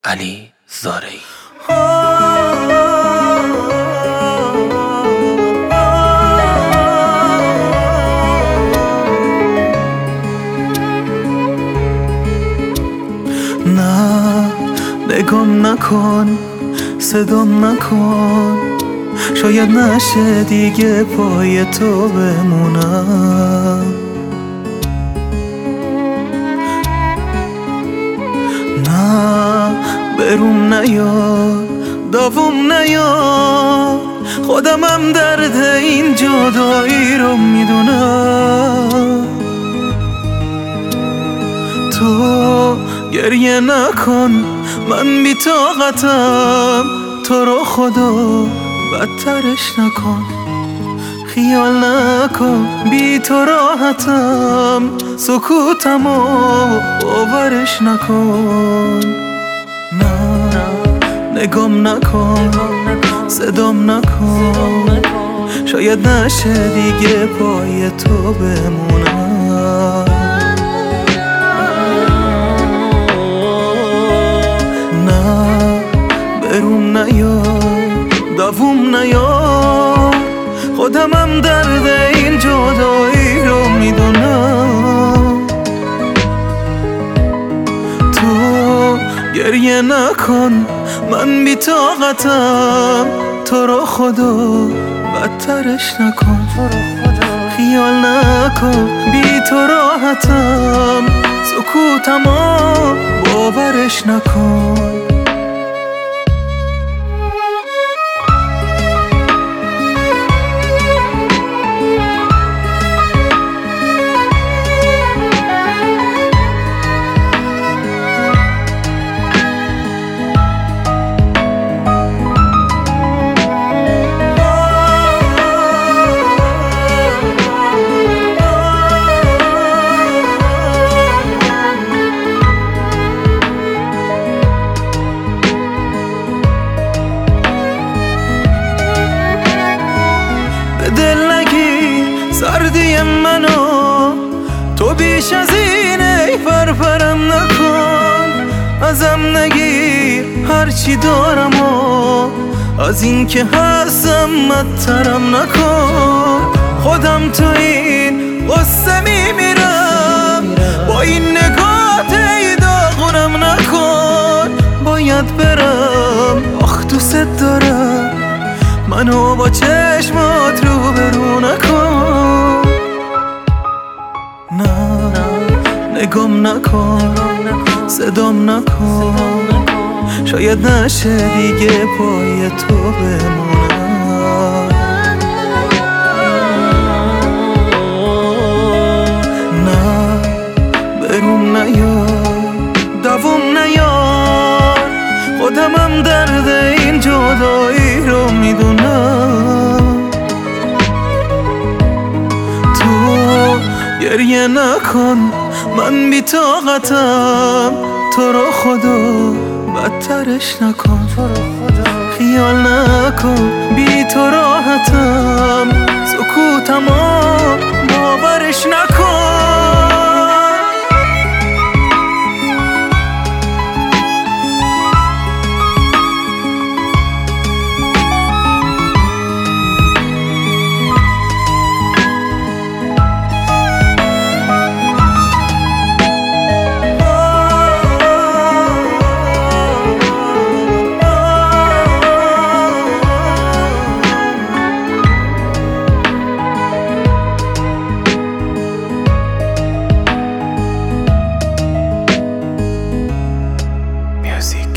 علی زارعی. نه نگام نکن، صدام نکن، شاید نشه دیگه پای تو بمونم. نه بروم نیار، داوم نیار، خودمم درد این جدایی رو میدونم. تو گریه نکن، من بی طاقتم، تو رو خدا بدترش نکن. خیال نکن بی تو راحتم، سکوتمو باورش نکن. نه نگام نکن، صدام نکن، شاید نشه دیگه پای تو بمونم. نه بروم نیار، داوم نیار، خودمم درد این جدایی رو میدونم. تو گریه نکن، من بی طاقتم، تو رو خدا بدترش نکن. خیال نکن بی تو راحتم، سکوتمو باورش نکن. دل نگیر سردی منو، تو بیش از اینه فرفرم نکن. ازم نگیر هرچی دارم و از این که هستم بدترم نکن. خودم تو این غصه میمیرم، با این نگات ای داغونم نکن. باید برم، آخ دوست دارم، منو با چشمات رو برو نکن. نه نگام نکن، صدام نکن، شاید نشه دیگه پای تو بمونم. نه بروم نیار، داوم نیار، خودمم درد این جدایی رو میدونم. تو گریه نکن، من بی طاقتم، تو رو خدا بدترش نکن. خیال نکن بی تو راحتم، سکوتمو باورش نکن. Music.